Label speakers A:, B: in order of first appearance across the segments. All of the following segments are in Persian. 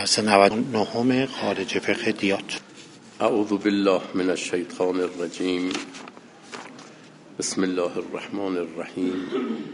A: درس 99 خارج فقه دیات.
B: اعوذ بالله من الشیطان الرجیم. بسم الله الرحمن الرحیم.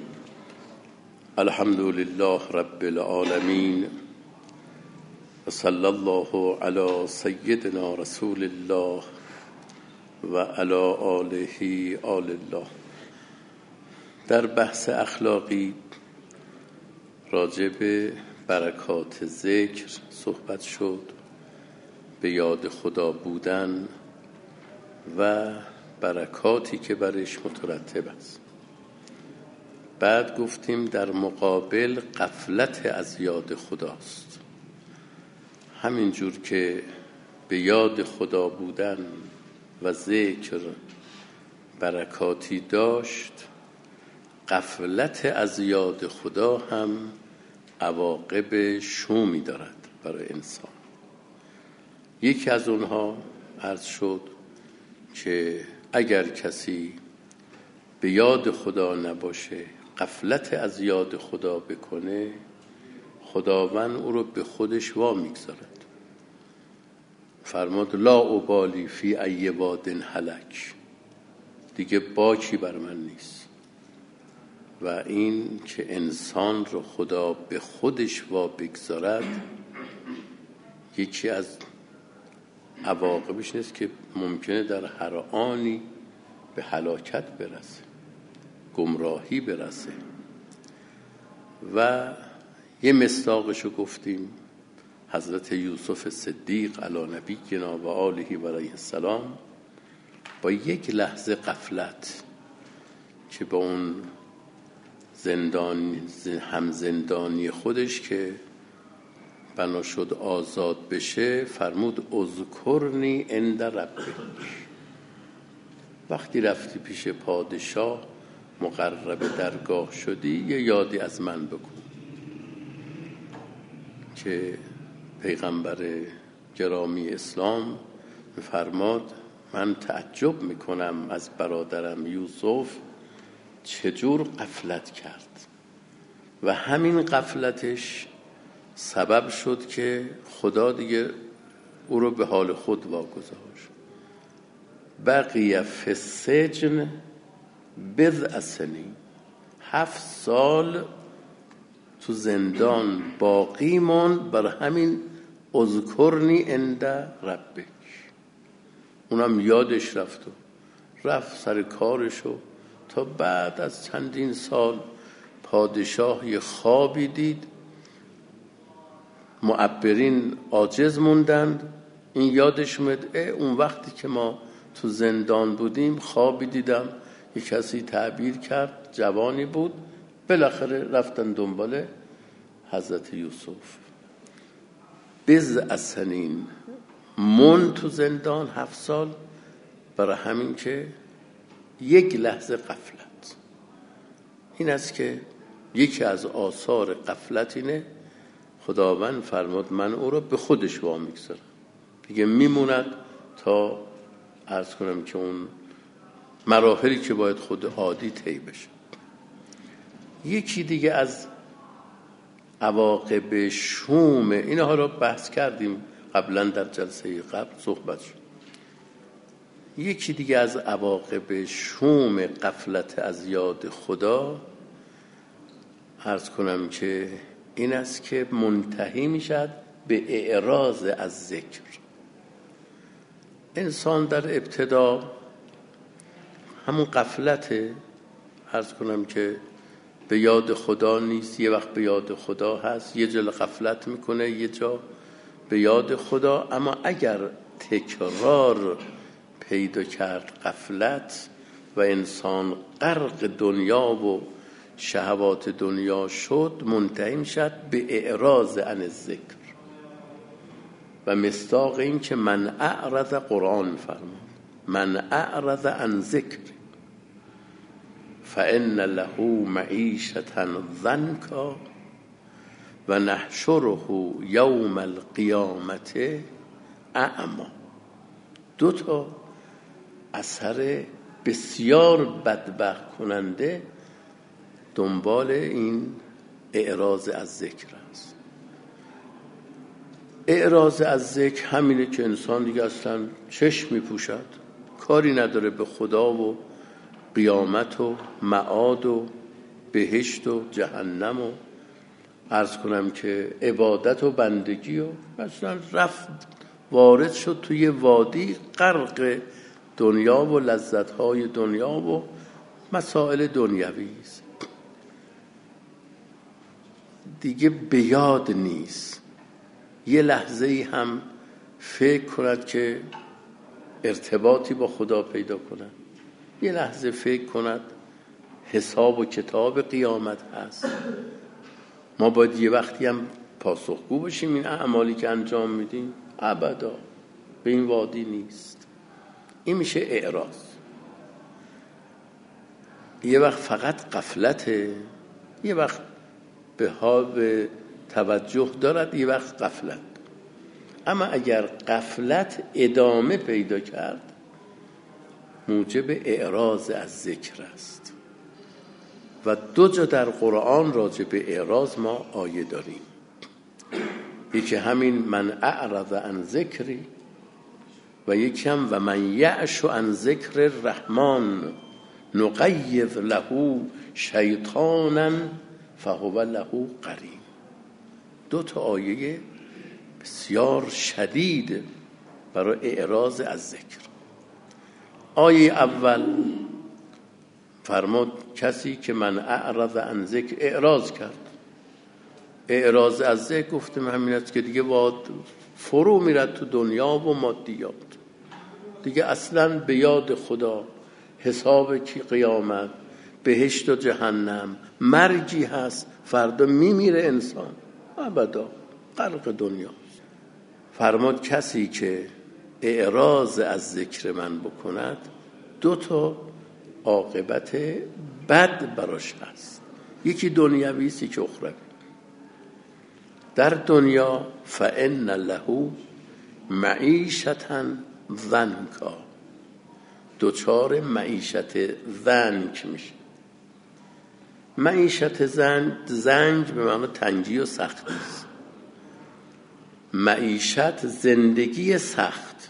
B: الحمد لله رب العالمین و صلی الله علی سیدنا رسول الله و علی آله آل الله. در بحث اخلاقی راجع به برکات ذکر صحبت شد، به یاد خدا بودن و برکاتی که برش مترتب است. بعد گفتیم در مقابل غفلت از یاد خداست. همینجور که به یاد خدا بودن و ذکر برکاتی داشت، غفلت از یاد خدا هم عواقب شومی دارد برای انسان. یکی از اونها عرض شد که اگر کسی به یاد خدا نباشه، غفلت از یاد خدا بکنه، خداوند او رو به خودش وا میگذارد. فرمود لا ابالی فی ای واد هلک، دیگه باکی بر من نیست. و این که انسان رو خدا به خودش وا بگذارد، یکی از عواقبش نیست که ممکنه در هر آنی به هلاکت برسه، گمراهی برسه. و یه مصداقشو گفتیم، حضرت یوسف صدیق علی نبینا و آله و علیه السلام با یک لحظه غفلت که با اون هم زندانی خودش که بنا شد آزاد بشه، فرمود اذکرنی عند ربک. وقتی رفتی پیش پادشاه، مقرب درگاه شدی، یه یادی از من بکن. که پیغمبر گرامی اسلام فرماد من تعجب میکنم از برادرم یوسف چجور غفلت کرد و همین غفلتش سبب شد که خدا دیگه او رو به حال خود واگذاشت. بقی فی السجن بضع سنین، 7 سال تو زندان باقی موند بر همین اذکرنی عند ربک. اونم یادش رفت سر کارشو. تا بعد از چندین سال پادشاه یه خوابی دید، معبرین عاجز موندند. این یادش اومد اون وقتی که ما تو زندان بودیم خوابی دیدم، یه کسی تعبیر کرد، جوانی بود. بالاخره رفتن دنبال حضرت یوسف. بضع سنین موند تو زندان 7 سال، برای همین که یک لحظه غفلت. این است که یکی از آثار غفلت اینه، خداوند فرمود من او را به خودش وا میگذارم، دیگه میموند تا عرض کنم که اون مراحلی که باید خود عادی طی بشه. یکی دیگه از عواقب شوم، اینها رو بحث کردیم قبلا، در جلسه قبل صحبت شد. یکی دیگه از عواقب شوم غفلت از یاد خدا عرض کنم که این است که منتهی میشد به اعراض از ذکر. انسان در ابتدا همون غفلت، عرض کنم که به یاد خدا نیست، یه وقت به یاد خدا هست، یه جا غفلت میکنه، یه جا به یاد خدا. اما اگر تکرار پیدا کرد غفلت و انسان غرق دنیا و شهوات دنیا شد، منتهی میشد به اعراض عن الذکر. و مصداق این که من اعرض، قرآن میفرماد من اعرض عن ذکر فان له معیشة ضنکا و نحشره یوم القیامة اعمی. 2 تا اثر بسیار بدبخت کننده دنبال این اعراض از ذکر است. اعراض از ذکر همینه که انسان دیگه اصلا چشم میپوشد، کاری نداره به خدا و قیامت و معاد و بهشت و جهنم و عرض کنم که عبادت و بندگی و مثلا رفت وارد شد توی وادی غرق دنیا و لذت‌های دنیا و مسائل دنیوی است، دیگه به یاد نیست یه لحظه‌ای هم فکر کند که ارتباطی با خدا پیدا کند، یه لحظه فکر کند حساب و کتاب قیامت هست. ما باید یه وقتی هم پاسخگو باشیم این اعمالی که انجام میدیم، ابدا به این وادی نیست. این میشه اعراض. یه وقت فقط غفلته، یه وقت به توجه دارد، یه وقت غفلت. اما اگر غفلت ادامه پیدا کرد موجب اعراض از ذکر است و 2 جا در قرآن راجع به اعراض ما آیه داریم. یکی همین من اعرض عن ذکری و یکی هم و من یعش عن ذکر الرحمن نقیض له شیطانا فهو له قرین. 2 تا آیه بسیار شدید برای اعراض از ذکر. آیه اول فرمود کسی که من اعرض عن ذکر اعراض کرد. اعراض از ذکر گفتم همین است که دیگه فرو میرد تو دنیا و مادیات، دیگه اصلا به یاد خدا، حساب کی قیامت، بهشت و جهنم، مرگی هست فردا میمیره انسان، ابدا غرق دنیا. فرمود کسی که اعراض از ذکر من بکند 2 تا عاقبت بد براش هست، یکی دنیوی است یکی اخروی. در دنیا فإن له معیشة ضنکا، دوچار معیشت ضنک میشه. معیشت ضنک به معنی تنگی و سختی است. معیشت زندگی سخت.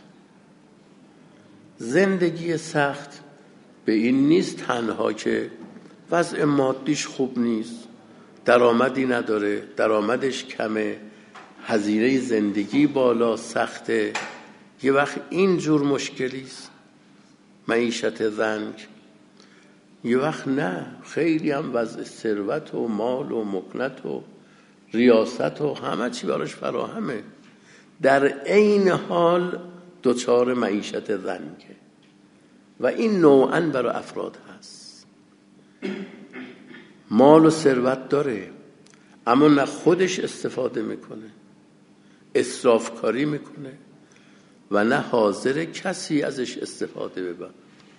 B: زندگی سخت به این نیست تنها که وضع مادیش خوب نیست، درآمدی نداره، درآمدش کمه، هزینه زندگی بالا سخته، یه وقت اینجور مشکلی است معیشت ضنک. یه وقت نه، خیلی هم وضع ثروت و مال و مکنت و ریاست و همه چی براش فراهمه، در عین حال دوچار معیشت ضنکه و این نوعاً برای افراد هست. مال و ثروت داره اما نه خودش استفاده میکنه، اسراف کاری میکنه و نه حاضر کسی ازش استفاده ببره.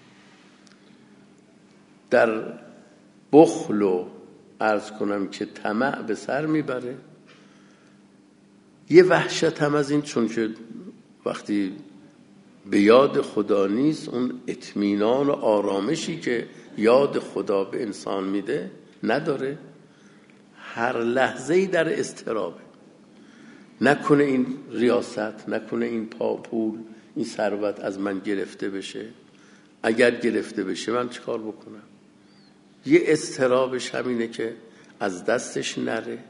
B: در بخل و عرض کنم که طمع به سر میبره. یه وحشت هم از این، چون که وقتی به یاد خدا نیست اون اطمینان و آرامشی که یاد خدا به انسان میده نداره، هر لحظه‌ای در اضطرابه. نکنه این ریاست، نکنه این پول، این ثروت از من گرفته بشه، اگر گرفته بشه من چیکار بکنم؟ یه اضطرابش همینه که از دستش نره.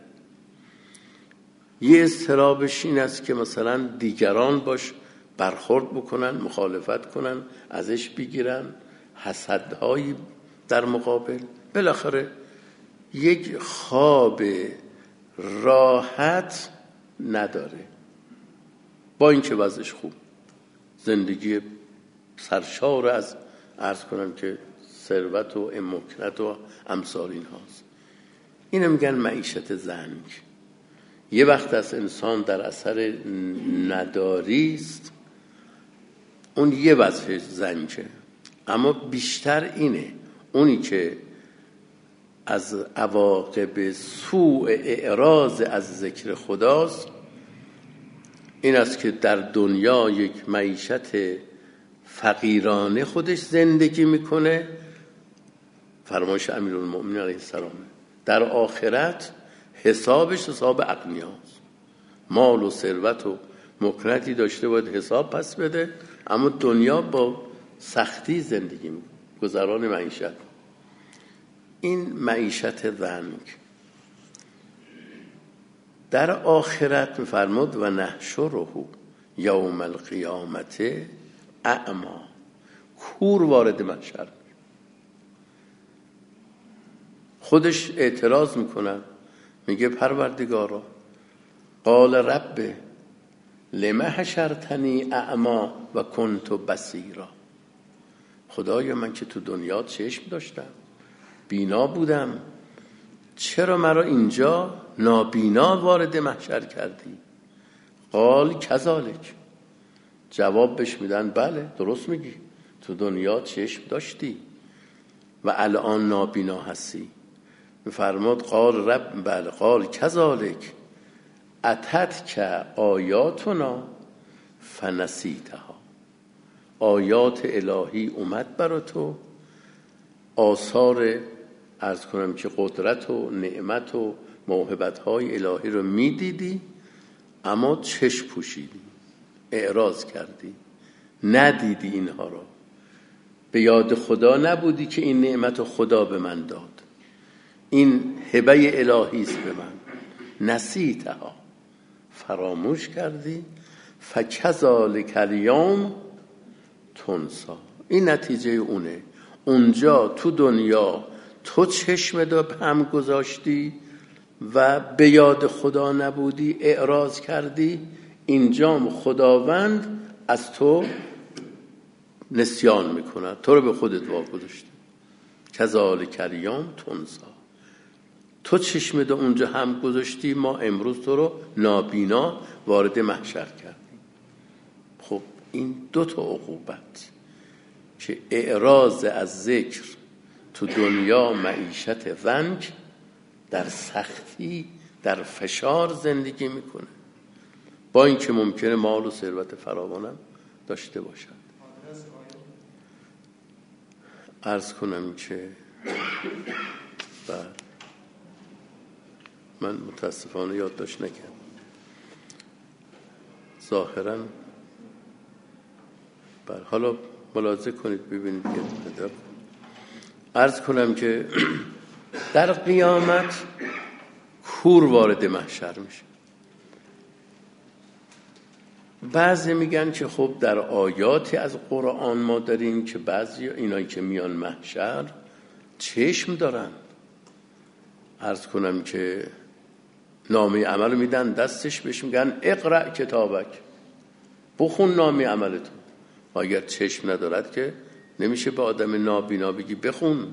B: یه اضطرابش این است که مثلا دیگران باش برخورد بکنن، مخالفت کنن، ازش بگیرن، حسدهایی در مقابل. بالاخره یک خواب راحت نداره با اینکه وضعش خوب، زندگی سرشار از عرض کنم که ثروت و مکنت و امثال این هاست. اینو میگن معیشت ضنک. یه وقت از انسان در اثر نداری است، اون یه وجه ضنکه، اما بیشتر اینه، اونی که از عواقب سوء اعراض از ذکر خداست این است که در دنیا یک معیشت فقیرانه خودش زندگی میکنه، فرمایش امیرالمؤمنین علیه السلام، در آخرت حسابش حساب اغنیاست، مال و ثروت و مکنتی داشته باید حساب پس بده، اما دنیا با سختی زندگی گذران معیشت. این معیشت ضنک. در آخرت می‌فرمود و نحشره یوم القیامت اعمی، کور وارد محشر. خودش اعتراض میکنه، میگه پروردگارا قال رب لما حشرتنی اعمی و کنت بصیرا. خدایا من که تو دنیا چشم داشتم، بینا بودم، چرا مرا اینجا نابینا وارد محشر کردی؟ قال کذالک، جواب بهش میدن بله درست میگی، تو دنیا چشم داشتی و الان نابینا هستی. میفرماد قال رب بله قال کذالک اتتک آیاتنا فنسیتها. آیات الهی اومد برا تو، آثار عرض کنم که قدرت و نعمت و موهبت‌های الهی رو میدیدی اما چشم پوشیدی، اعراض کردی، ندیدی اینها رو، به یاد خدا نبودی که این نعمت خدا به من داد، این هبه الهی است به من، نسیتها، فراموش کردی. فکذالک الیوم تنسی. این نتیجه اونه. اونجا تو دنیا تو چشمت رو هم گذاشتی و به یاد خدا نبودی، اعراض کردی، اینجام خداوند از تو نسیان میکنه، تو رو به خودت واگذاشته. کذالک الیوم تنسی. تو چشمت اونجا هم گذاشتی، ما امروز تو رو نابینا وارد محشر کردیم. خب این دو تا عقوبت که اعراض از ذکر تو دنیا معیشت ضنک، در سختی در فشار زندگی میکنه، با اینکه ممکنه مال و ثروت فراوانم داشته باشد. عرض کنم که من متاسفانه یادداشت نکردم، ظاهراً حالا ملاحظه کنید ببینید که عرض کنم که در قیامت کور وارد محشر میشه. بعضی میگن که خب در آیاتی از قرآن ما داریم که بعضی اینایی که میان محشر چشم دارن. عرض کنم که نامه عمل میدن دستش، بهش میگن اقرأ کتابک، بخون نامه عملتون. اگر چشم ندارد که نمیشه به آدم نابینا بگی بخون.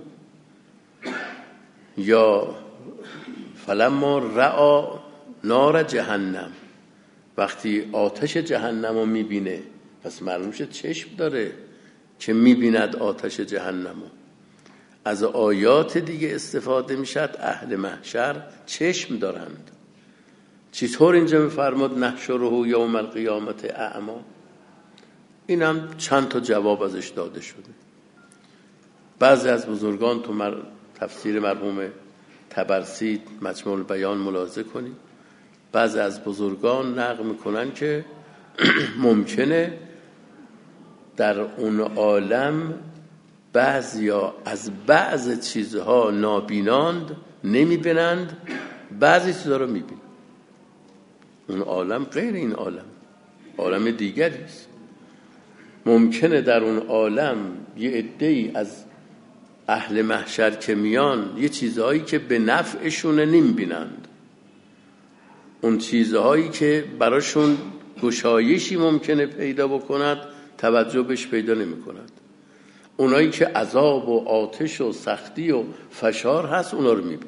B: یا فلما رأى نار جهنم، وقتی آتش جهنم رو میبینه، پس معلوم شد چشم داره که میبیند آتش جهنم رو. از آیات دیگه استفاده میشد اهل محشر چشم دارند. چطور اینجا میفرماد نحشره یوم القیامت اعمی؟ این هم چند تا جواب ازش داده شده. بعضی از بزرگان تو تفسیر مرحوم طبرسی مجموع البیان ملاحظه کنید، بعضی از بزرگان نقل میکنن که ممکنه در اون عالم بعضیا از بعض چیزها نابیناند، نمیبینند، بعضی چیزها رو میبینند. اون عالم غیر این عالم دیگری است. ممکنه در اون عالم یه عده‌ای از اهل محشر که میان یه چیزهایی که به نفعشونه نمیبینند، اون چیزهایی که براشون گشایشی ممکنه پیدا بکند توجه بهش پیدا نمی کند. اونایی که عذاب و آتش و سختی و فشار هست اونا رو میبین.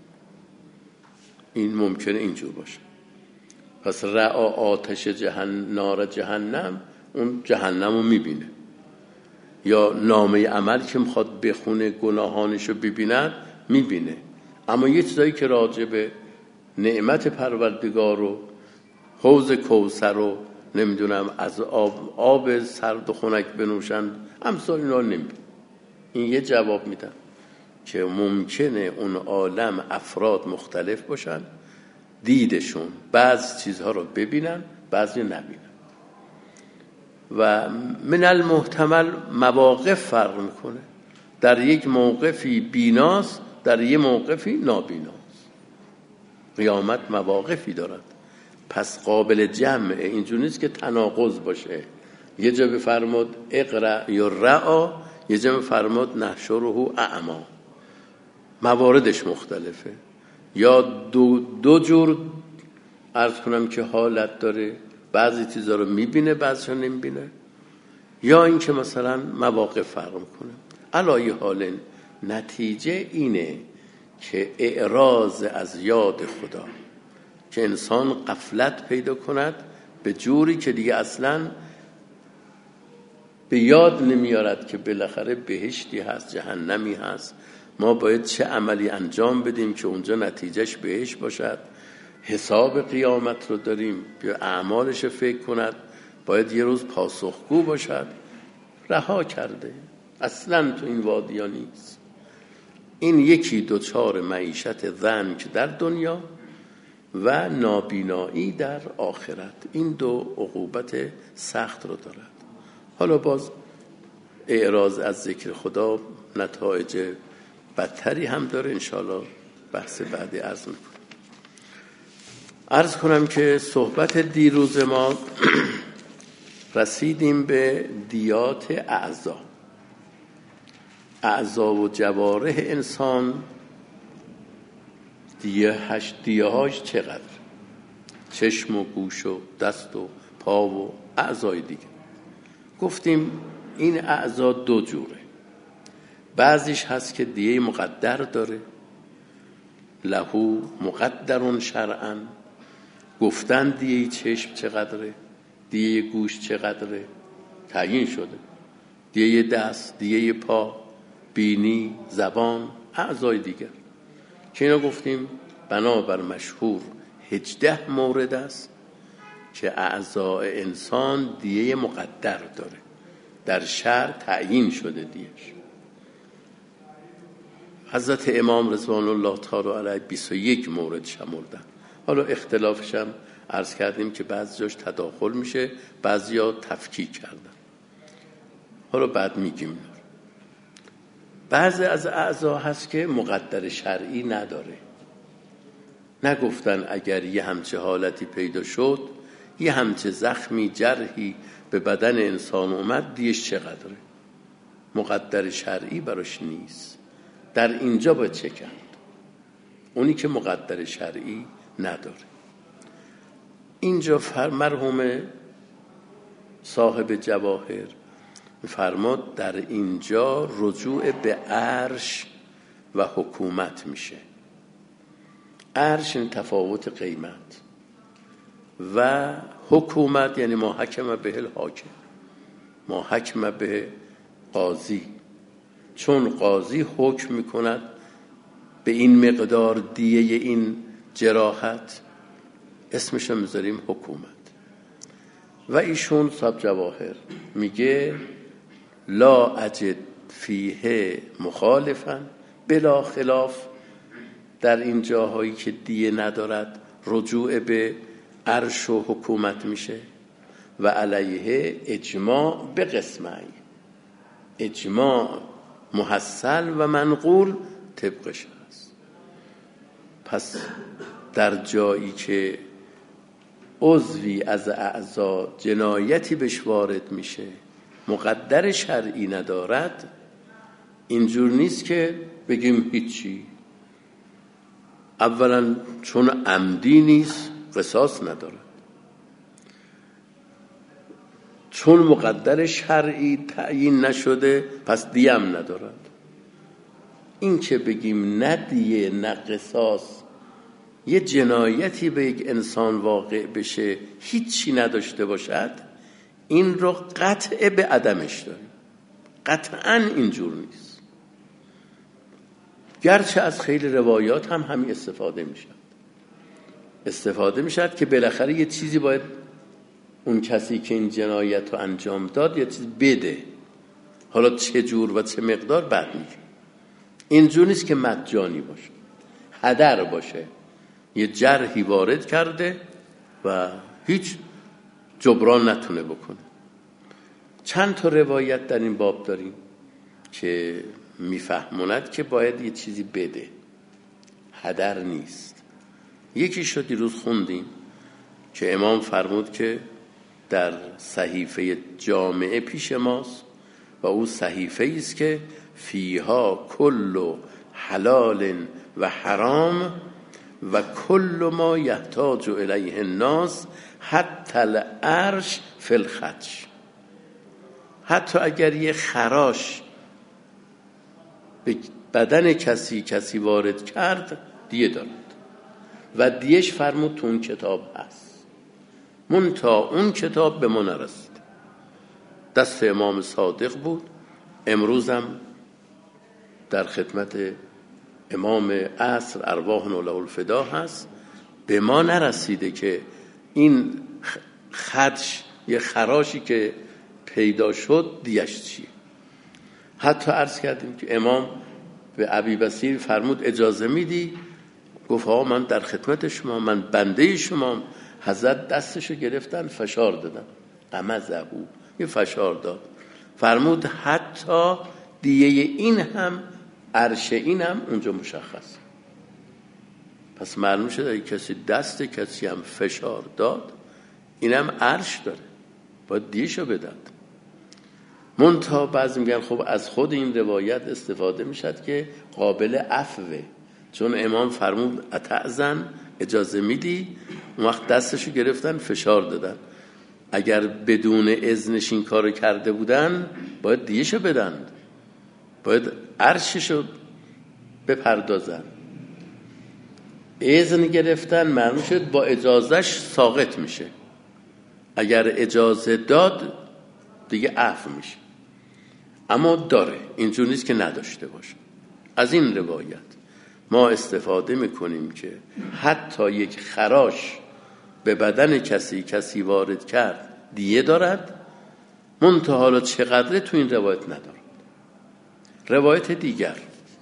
B: این ممکنه اینجور باشه. پس رعا آتش نار جهنم، اون جهنم رو میبینه. یا نامه عمل که میخواد بخونه گناهانش رو ببیند میبینه. اما یه چیزایی که راجع به نعمت پروردگار و حوض کوثر رو نمیدونم از آب سرد و خنک بنوشن امثال اینا نمیبینه. این یه جواب میدم که ممکنه اون عالم افراد مختلف باشن، دیدشون بعض چیزها رو ببینن بعضی نبینن. و من المحتمل مواقف فرق میکنه، در یک موقفی بیناست، در یک موقفی نابیناست. قیامت مواقفی دارد، پس قابل جمع. اینجوری نیست که تناقض باشه. یه جا بفرماد اقرأ یا رعا، یه جا بفرماد نحشره اعما. مواردش مختلفه. یا دو جور عرض کنم که حالت داره، بعضی چیزا رو میبینه بعضی‌ها نمیبینه، یا اینکه مثلا مواقع فرق میکنه. علای حال نتیجه اینه که اعراض از یاد خدا، که انسان غفلت پیدا کند به جوری که دیگه اصلا به یاد نمیارد که بالاخره بهشتی هست جهنمی هست، ما باید چه عملی انجام بدیم که اونجا نتیجهش بهشت باشد، حساب قیامت رو داریم، بیا اعمالش فکر کند، باید یه روز پاسخگو باشد. رها کرده، اصلا تو این وادیا نیست. این یکی دوچار معیشت ضنک در دنیا و نابینایی در آخرت، این دو عقوبت سخت رو دارد. حالا باز اعراض از ذکر خدا نتایج بدتری هم داره، انشاءالله بحث بعدی عرض کنم که صحبت دیروز ما رسیدیم به دیات اعضا و جوارح انسان. دیه هاش چقدر؟ چشم و گوش و دست و پا و اعضای دیگه. گفتیم این اعضا دو جوره، بعضیش هست که دیه مقدر داره، لهو مقدرون شرعا، گفتن دیه چشم چقدره، دیه گوش چقدره، تعیین شده، دیه دست، دیه پا، بینی، زبان، اعضای دیگر که اینا گفتیم بنابر مشهور 18 مورد است که اعضای انسان دیه مقدر داره، در شرع تعیین شده دیهش. حضرت امام رضوان الله تعالی علیه 21 مورد شمردن. حالا اختلافش هم عرض کردیم که بعضی جاش تداخل میشه، بعضی ها تفکیک کردن، حالا بعد میگیم. بعضی از اعضا هست که مقدر شرعی نداره، نگفتن اگر یه همچه حالتی پیدا شد، یه همچه زخمی جرحی به بدن انسان اومد، دیش چقدره، مقدر شرعی براش نیست. در اینجا باید چه کرد؟ اونی که مقدر شرعی نداره. اینجا مرحوم صاحب جواهر فرماد در اینجا رجوع به عرش و حکومت میشه. عرش این تفاوت قیمت و حکومت یعنی ما حکم به الحاکم، ما حکم به قاضی، چون قاضی حکم میکند به این مقدار دیه این جراحت، اسمشو میذاریم حکومت. و ایشون صاحب جواهر میگه لا اجد فیه مخالفا، بلا خلاف در این جاهایی که دیه ندارد رجوع به عرش و حکومت میشه. و علیه اجماع به قسمه، اجماع محصل و منقول طبقش هست. پس در جایی که عضوی از اعضا جنایتی بهش وارد میشه مقدر شرعی ندارد، اینجور نیست که بگیم هیچی. اولا چون عمدی نیست قصاص ندارد، چون مقدر شرعی تعیین نشده پس دیه هم ندارد. این که بگیم نه دیه نه قصاص، یه جنایتی به یک انسان واقع بشه هیچی نداشته باشد، این رو قطع به عدمش داریم. قطعاً اینجور نیست، گرچه از خیلی روایات هم همین استفاده میشد که بالاخره یه چیزی باید اون کسی که این جنایت رو انجام داد یه چیز بده، حالا چه جور و چه مقدار بعد میگه. اینجور نیست که مجانی باشه، هدر باشه، یه جرحی وارد کرده و هیچ جبران نتونه بکنه. چند تا روایت در این باب داریم که میفهموند که باید یه چیزی بده، هدر نیست. یکیش رو دیروز خوندیم که امام فرمود که در صحیفه جامعه پیش ماست و او صحیفه است که فیها کل حلال و حرام و کل ما یحتاج الیه الناس حتی العرش فی الخدش. حتی اگر یه خراش به بدن کسی وارد کرد دیه دارد و دیش فرمود تو اون کتاب هست، منتها اون کتاب به ما نرسید. دست امام صادق بود. امروزم در خدمت امام عصر ارواحنا له الفدا هست، به ما نرسیده که این خدش یه خراشی که پیدا شد دیش چیه. حتی عرض کردیم که امام به ابی بصیر فرمود اجازه میدی؟ گفت ها من در خدمت شما، من بنده شما. حضرت دستشو گرفتن فشار دادن، غمزه یه فشار داد، فرمود حتی دیه این هم عرش این هم اونجا مشخص. پس معلوم شد اگه کسی دست کسی هم فشار داد اینم عرش داره، باید دیشو بداد. منتها بعضی میگن خب از خود این روایت استفاده میشد که قابل عفوه، چون امام فرمود اتأذن، اجازه میدی؟ اون وقت دستشو گرفتن فشار دادن. اگر بدون اذنش این کارو کرده بودن باید دیشو بدن، باید عرششو بپردازن. اذن گرفتن معلوم شد با اجازهش ساقط میشه، اگر اجازه داد دیگه عفو میشه. اما داره، اینجور نیست که نداشته باشه. از این روایت ما استفاده میکنیم که حتی یک خراش به بدن کسی وارد کرد دیه دارد، منتها حالا چقدره تو این روایت ندارد. روایت دیگر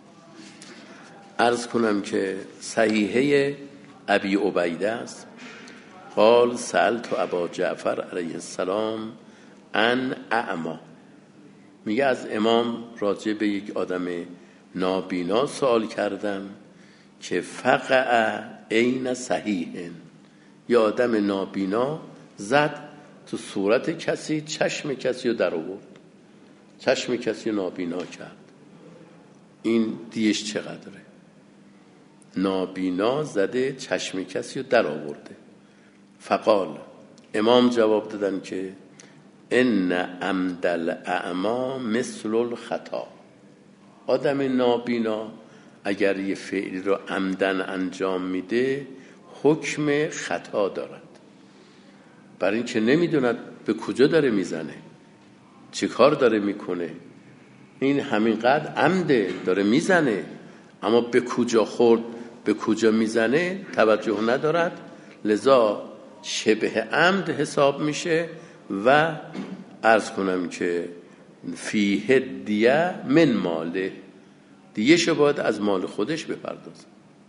B: عرض کنم که صحیحه ابی عبیده است. قال سألت ابا جعفر علیه السلام عن اعما. میگه از امام راجع به یک آدم نابینا سوال کردم که فقع عین صحیح، یا آدم نابینا زد تو صورت کسی، چشم کسی رو در آورد، چشم کسی رو نابینا کرد. این دیش چقدره؟ نابینا زده چشم کسی رو در آورده. فقال، امام جواب دادن که ان عمد الاعما مثل الخطا. آدم نابینا اگر یه فعلی رو عمدن انجام میده حکم خطا دارد، برای این که نمیدوند به کجا داره میزنه، چه کار داره میکنه. این همینقدر عمده داره میزنه، اما به کجا خورد، به کجا میزنه توجه ندارد، لذا شبه عمد حساب میشه و عرض کنم که فیه دیه من ماله، دیهشو باید از مال خودش بپردازه.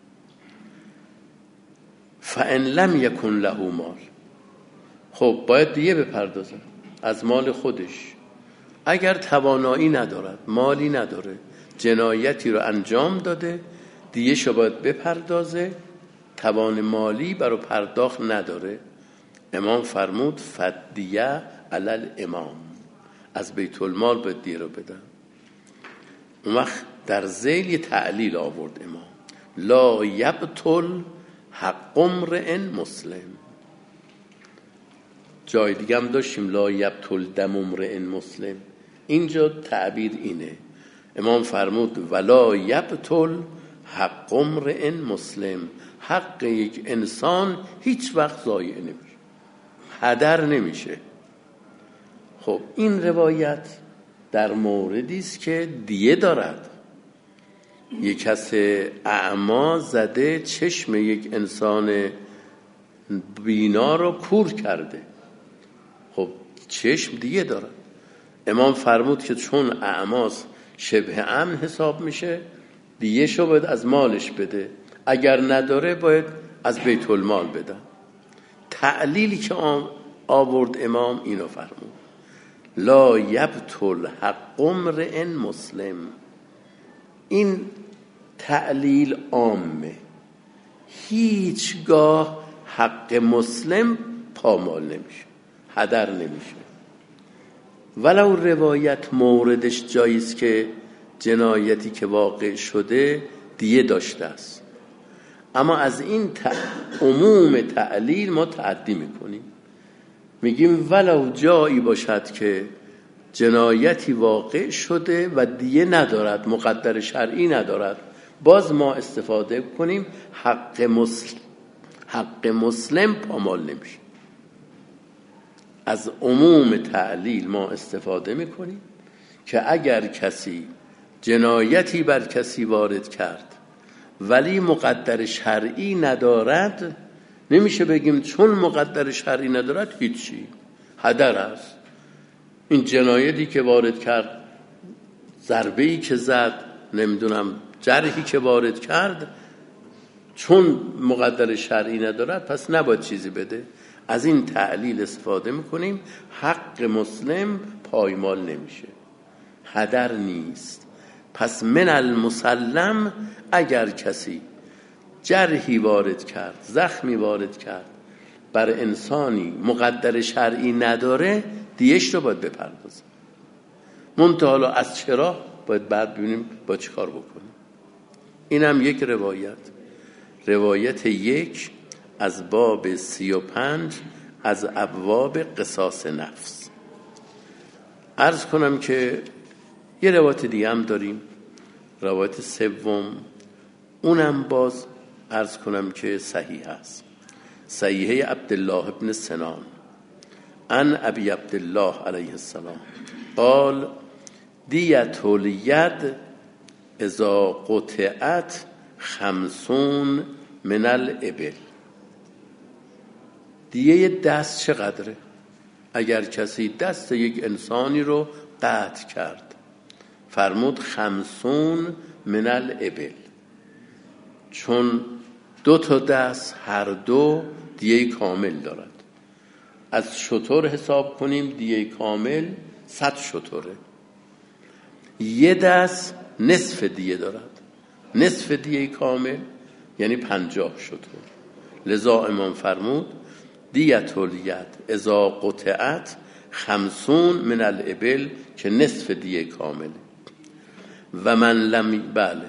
B: فان لم یکن له مال، خب باید دیه بپردازه از مال خودش. اگر توانایی ندارد، مالی نداره، جنایتی رو انجام داده، دیهشو باید بپردازه، توان مالی برای پرداخت نداره. امام فرمود فدیه علی الامام، از بیت المال باید دیه رو بدن. اون وقت در ذیل تعلیل آورد امام لا یبطل حق امرئ مسلم. جای دیگه هم داشتیم لا یبطل دم امرئ مسلم، اینجا تعبیر اینه. امام فرمود ولا یبطل حق امرئ مسلم، حق یک انسان هیچ وقت ضایع نمیشه، هدر نمیشه. خب این روایت در موردی است که دیه دارد. یک کس اعما زده چشم یک انسان بینا رو کور کرده، خب چشم دیه دارد. امام فرمود که چون اعماس شبه امن حساب میشه، دیه شو باید از مالش بده، اگر نداره باید از بیت المال بدن. تعلیلی که آورد امام اینو فرمود: لا یبطل حق امرئ مسلم. این تعلیل عامه، هیچگاه حق مسلم پامال نمیشه، هدر نمیشه. ولو روایت موردش جاییست که جنایتی که واقع شده دیه داشته است، اما از این عموم تعلیل ما تعدی میکنیم، میگیم ولو جایی باشد که جنایتی واقع شده و دیه ندارد، مقدر شرعی ندارد، باز ما استفاده کنیم حق مسلم پامال نمیشه. از عموم تعلیل ما استفاده میکنیم که اگر کسی جنایتی بر کسی وارد کرد ولی مقدر شرعی ندارد، نمیشه بگیم چون مقدر شرعی ندارد هیچی، هدر است. این جنایتی که وارد کرد، ضربه‌ای که زد، نمیدونم جرحی که وارد کرد، چون مقدر شرعی ندارد پس نباید چیزی بده. از این تعلیل استفاده میکنیم، حق مسلم پایمال نمیشه، هدر نیست. پس من المسلم، اگر کسی جرحی وارد کرد، زخمی وارد کرد بر انسانی مقدر شرعی نداره، دیش رو باید بپردازه. منتها حالا از چرا باید بعد ببینیم با چی کار بکنیم. اینم یک روایت 1 از باب 35 از ابواب قصاص نفس. عرض کنم که یه روایت دیگه هم داریم، روایت 3، اونم باز عرض کنم که صحیح است. صحیحه عبدالله ابن سنان عن ابی عبدالله علیه السلام قال: دیت الید اذا قطعت 50 من الابل. دیه دست چقدره؟ اگر کسی دست یک انسانی رو قطع کرد، فرمود 50 من الابل، چون 2 تا دست هر دو دیه کامل دارد. از شتر حساب کنیم دیه کامل 100 شتره. یه دست نصف دیه دارد، نصف دیه کامل یعنی 50 شتر. لذا امام فرمود: دیت الید اذا قطعت 50 من الابل، که نصف دیه کامله. و من لم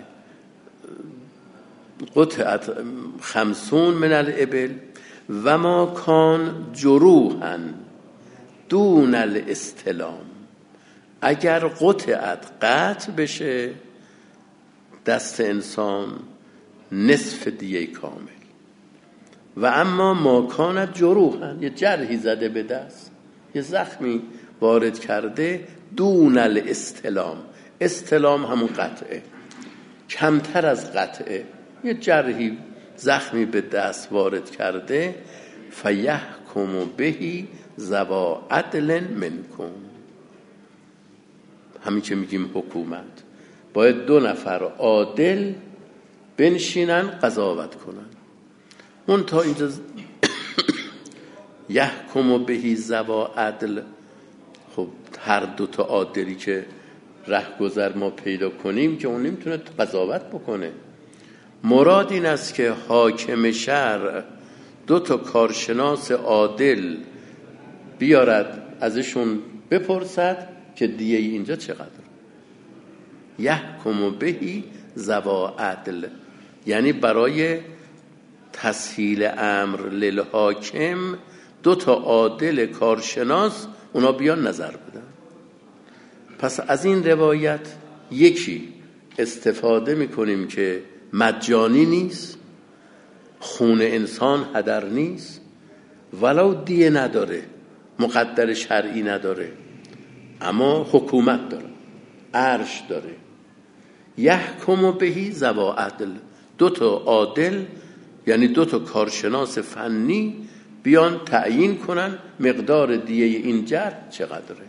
B: قطعت 50 من الابل و ما کان جروحا دون الاستلام. اگر قطعت قطع بشه دست انسان، نصف دیه کامل. و اما ما کان جروحا، یه جرحی زده به دست، یه زخمی وارد کرده، دون الاستلام، استلام همون قطعه، کمتر از قطعه، یه جرحی زخمی به دست وارد کرده، فیحکم بهی ذوی عدل منکم. همین که میگیم حکومت، باید 2 نفر عادل بنشینن قضاوت کنن. اون تا اینجا یحکم بهی ذوی عدل، خب هر 2 تا عادلی که رهگذر ما پیدا کنیم که اون نمیتونه قضاوت بکنه. مراد این است که حاکم شرع 2 تا کارشناس عادل بیارد، ازشون بپرسد که دیه اینجا چقدر. یحکم بهی ذوی عدل، یعنی برای تسهیل امر للحاکم 2 تا عادل کارشناس اونا بیان نظر بدن. پس از این روایت یکی استفاده میکنیم که مجانی نیست، خون انسان هدر نیست، ولو دیه نداره، مقدر شرعی نداره، اما حکومت داره، عرش داره. یحکم بهی ذوی عدل، 2 تا عادل یعنی 2 تا کارشناس فنی بیان تعیین کنن مقدار دیه این جرح چقدره.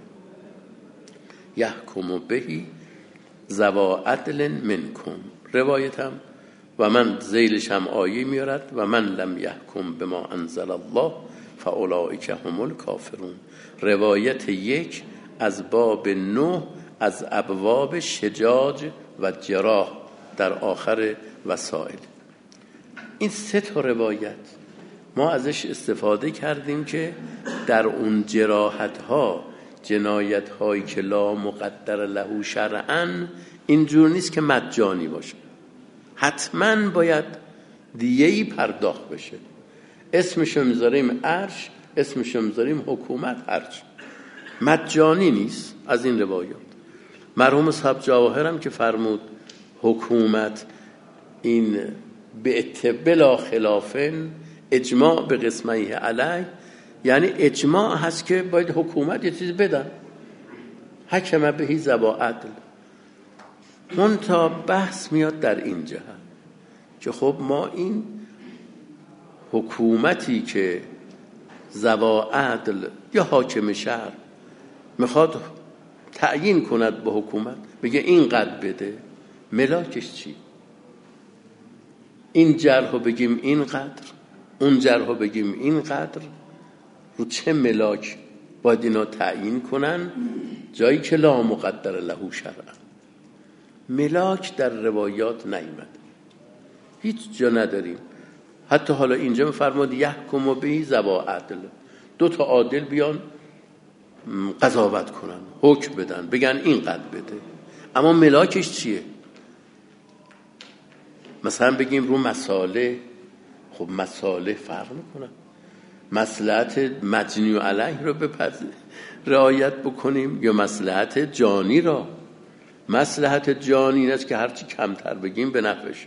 B: یحکم بهی ذوی عدل منکم. روایت هم و من ذیلش هم آیه میارد و من لم یحکم بما انزل الله فاولئک هم الکافرون. روایت 1 از باب 9 از ابواب شجاج و جراح در آخر وسائل. این 3 تا روایت ما ازش استفاده کردیم که در اون جراحت ها، جنایت هایی که لا مقدر له شرعا، اینجور نیست که مجانی باشه، حتما باید دیه‌ای پرداخت بشه. اسمشو میذاریم عرش، اسمشو میذاریم حکومت، هرچی مجانی نیست. از این روایات مرحوم صاحب جواهر هم که فرمود حکومت این بلا خلافن اجماع به قسمه علی، یعنی اجماع هست که باید حکومت یه چیز بدن، حکم بهی ذوی عدل. منتها بحث میاد در این جهت که خب ما این حکومتی که ذوی عدل یا حاکم شهر میخواد تعیین کند به حکومت، بگه اینقدر بده، ملاکش چی؟ این جرحو بگیم اینقدر، اون جرحو بگیم اینقدر، رو چه ملاک باید اینا تعیین کنن؟ جایی که لا مقدر له شرعا. ملاک در روایات نیامد، هیچ جا نداریم. حتی حالا اینجا میفرماد یحکم به ذوی عدل، 2 تا عادل بیان قضاوت کنن، حکم بدن، بگن اینقدر بده، اما ملاکش چیه؟ مثلا بگیم رو مصالح، خب مصالح فرق میکنن، مصلحت مجنی علیه رو رعایت بکنیم یا مصلحت جانی را. مصلحت جانی این است که هرچی کمتر بگیم به نفعش،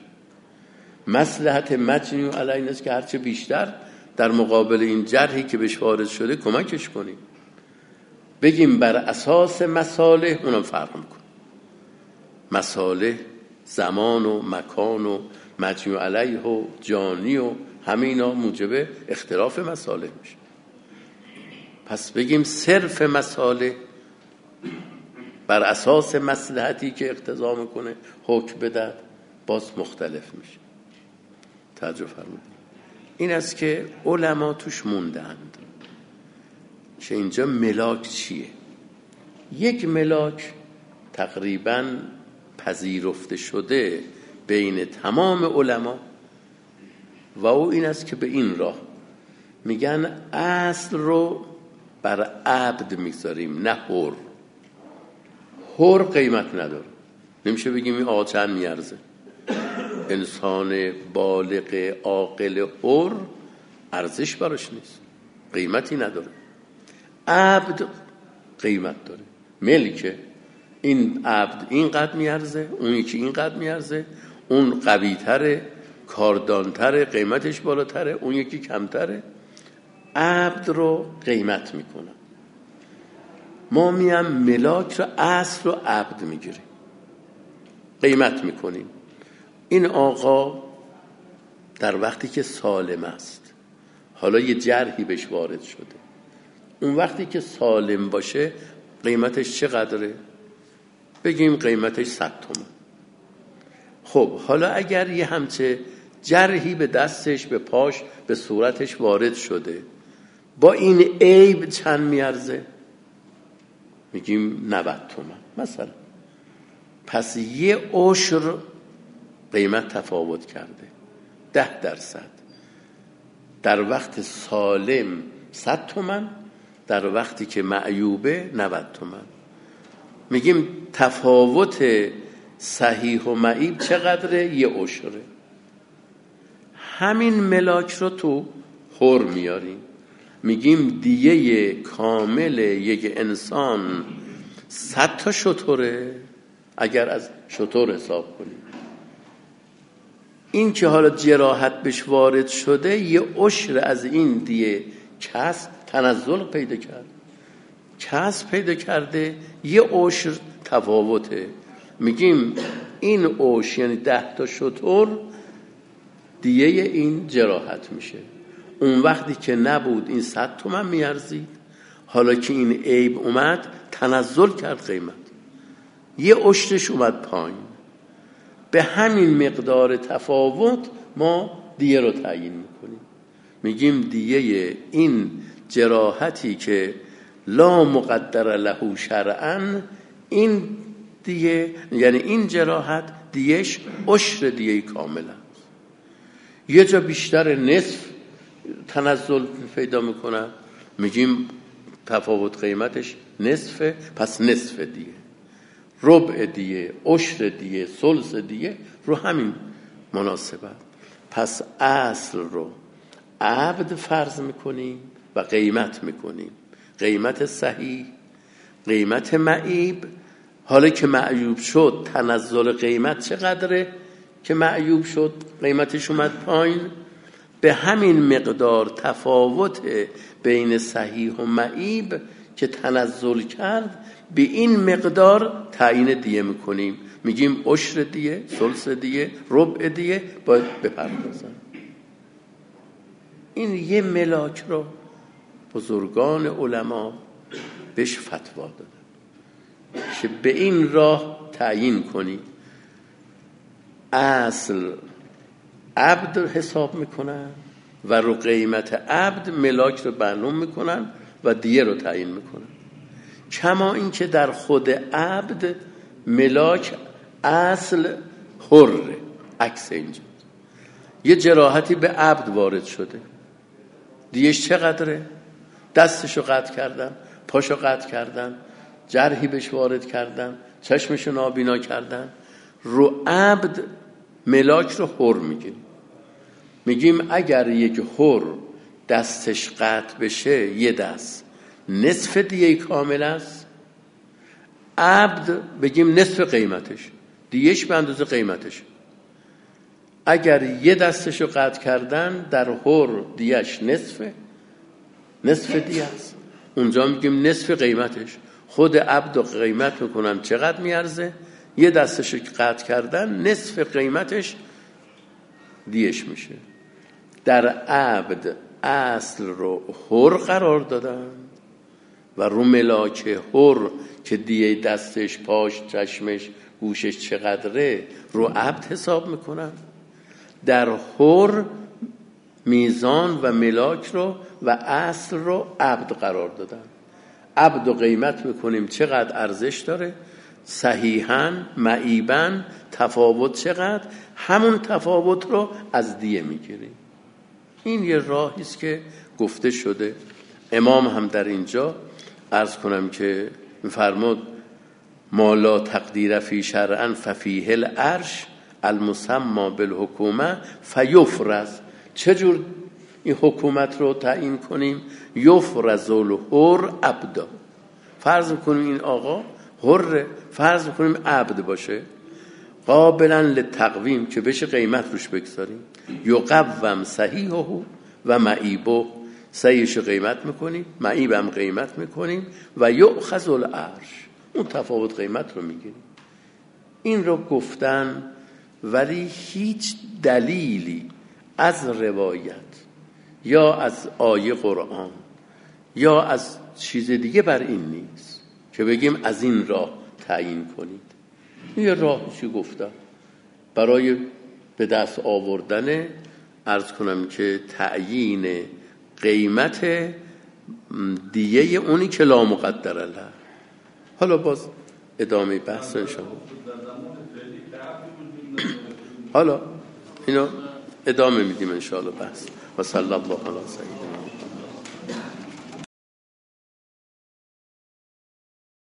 B: مصلحت مجنی علیه این است که هرچی بیشتر در مقابل این جرحی که بهش وارد شده کمکش کنیم. بگیم بر اساس مصالح، اونم فرق میکنه. مصالح زمان و مکان و مجنی علیه و جانی و همینا موجب اختلاف مصالح میشه. پس بگیم صرف مصالح بر اساس مصلحتی که اقتضا میکنه حکم بدهد، باز مختلف میشه. توجه فرمایید. این است که علما توش موندند که اینجا ملاک چیه. یک ملاک تقریباً پذیرفته شده بین تمام علما و او این است که به این راه میگن اصل رو بر عبد میذاریم، نه حر. حر قیمت نداره، نمیشه بگیم این آقا چند میارزه. انسان بالغ عاقل حر ارزش براش نیست، قیمتی نداره. عبد قیمت داره، ملکه. این عبد اینقدر میارزه، اون یکی اینقدر میارزه، اون قوی‌تره، کاردانتره، قیمتش بالاتره، اون یکی کمتره. عبد رو قیمت میکنن. ما میام ملاک رو اصل رو عبد میگیریم، قیمت میکنیم. این آقا در وقتی که سالم است، حالا یه جرحی بهش وارد شده، اون وقتی که سالم باشه قیمتش چقدره؟ بگیم قیمتش 100 تومان. خب حالا اگر یه همچه جرحی به دستش، به پاش، به صورتش وارد شده، با این عیب چند میارزه؟ میگیم 90 تومان مثلا. پس یه عشر قیمت تفاوت کرده، 10%. در وقت سالم 100 تومان، در وقتی که معیوبه 90 تومان. میگیم تفاوت صحیح و معیب چقدره؟ یه عشره. همین ملاک رو تو حر میاریم، میگیم دیه کامل یک انسان 100 تا شتره، اگر از شتر حساب کنیم. این که حالا جراحت بهش وارد شده، یه عشر از این دیه کسب تنزل پیدا کرد، کسب پیدا کرده، یه عشر تفاوته. میگیم این عشر یعنی 10 تا شتر دیه این جراحت میشه. اون وقتی که نبود این 100 تومن میارزید، حالا که این عیب اومد تنزل کرد قیمت، یه عشرش اومد پایین. به همین مقدار تفاوت ما دیه رو تعیین میکنیم. میگیم دیه این جراحتی که لا مقدر له شرعا، این دیه یعنی این جراحت دیهش عشر دیه کامل است. یه جا بیشتر نصف تنزل پیدا میکنه، میگیم تفاوت قیمتش نصفه، پس نصف دیه، ربع دیه، عشر دیه، ثلث دیه رو همین مناسبت. پس اصل رو عبد فرض میکنیم و قیمت میکنیم، قیمت صحیح، قیمت معیب. حالا که معیوب شد تنزل قیمت چقدره که معیوب شد قیمتش اومد پایین؟ به همین مقدار تفاوت بین صحیح و معیب که تنزل کرد، به این مقدار تعیین دیه میکنیم، میگیم عشر دیه، ثلث دیه، ربع دیه باید بپردازن. این یه ملاک رو بزرگان علما بهش فتوا دادن که به این راه تعیین کنی. اصل عبد حساب میکنن و رو قیمت عبد ملاک رو معلوم میکنن و دیه رو تعیین میکنن. کما این که در خود عبد ملاک اصل حره، عکس اینجا یه جراحتی به عبد وارد شده، دیهش چقدره؟ دستشو قطع کردن، پاشو قطع کردن، جرحی بهش وارد کردن، چشمشو نابینا کردن، رو عبد ملاک رو حر میگیم. میگیم اگر یک حر دستش قطع بشه، یه دست نصف دیه کامل است، عبد بگیم نصف قیمتش، دیهش به اندازه قیمتش. اگر یه دستشو قطع کردن در حر دیهش نصف دیه است، اونجا میگیم نصف قیمتش. خود عبد و قیمت میکنن چقدر میارزه، یه دستشو قطع کردن نصف قیمتش دیهش میشه. در عبد اصل رو حر قرار دادن و رو ملاک حر که دیه دستش، پاش، چشمش، گوشش چقدره رو عبد حساب میکنن. در حر میزان و ملاک رو و اصل رو عبد قرار دادن. عبد و قیمت میکنیم چقدر ارزش داره، صحیحاً معیباً تفاوت چقدر، همون تفاوت رو از دیه میگیریم. این یه راهی است که گفته شده. امام هم در اینجا عرض کنم که فرمود ما لا تقدیر فی شرعا ففیه العرش المسمى بالحکومه فیفرض. چجور این حکومت رو تعیین کنیم؟ یفرض الحر عبدا، فرض کنیم این آقا حر، فرض کنیم عبد باشه، قابلا للتقویم که بشه قیمت روش بگذاریم، یقوم صحیحه و معیبه، صحیحش قیمت میکنیم، معیبم قیمت میکنیم و یؤخذ العرش، اون تفاوت قیمت رو میگیریم. این رو گفتن، ولی هیچ دلیلی از روایت یا از آیه قرآن یا از چیز دیگه بر این نیست که بگیم از این راه تعیین کنید. یه راهی گفتم برای به دست آوردن عرض کنم که تعیین قیمت دیگه اونی که لا مقدر له. حالا باز ادامه بحث انشاءالله. حالا اینو ادامه میدیم انشاءالله بحث. و صلی الله علی سیدنا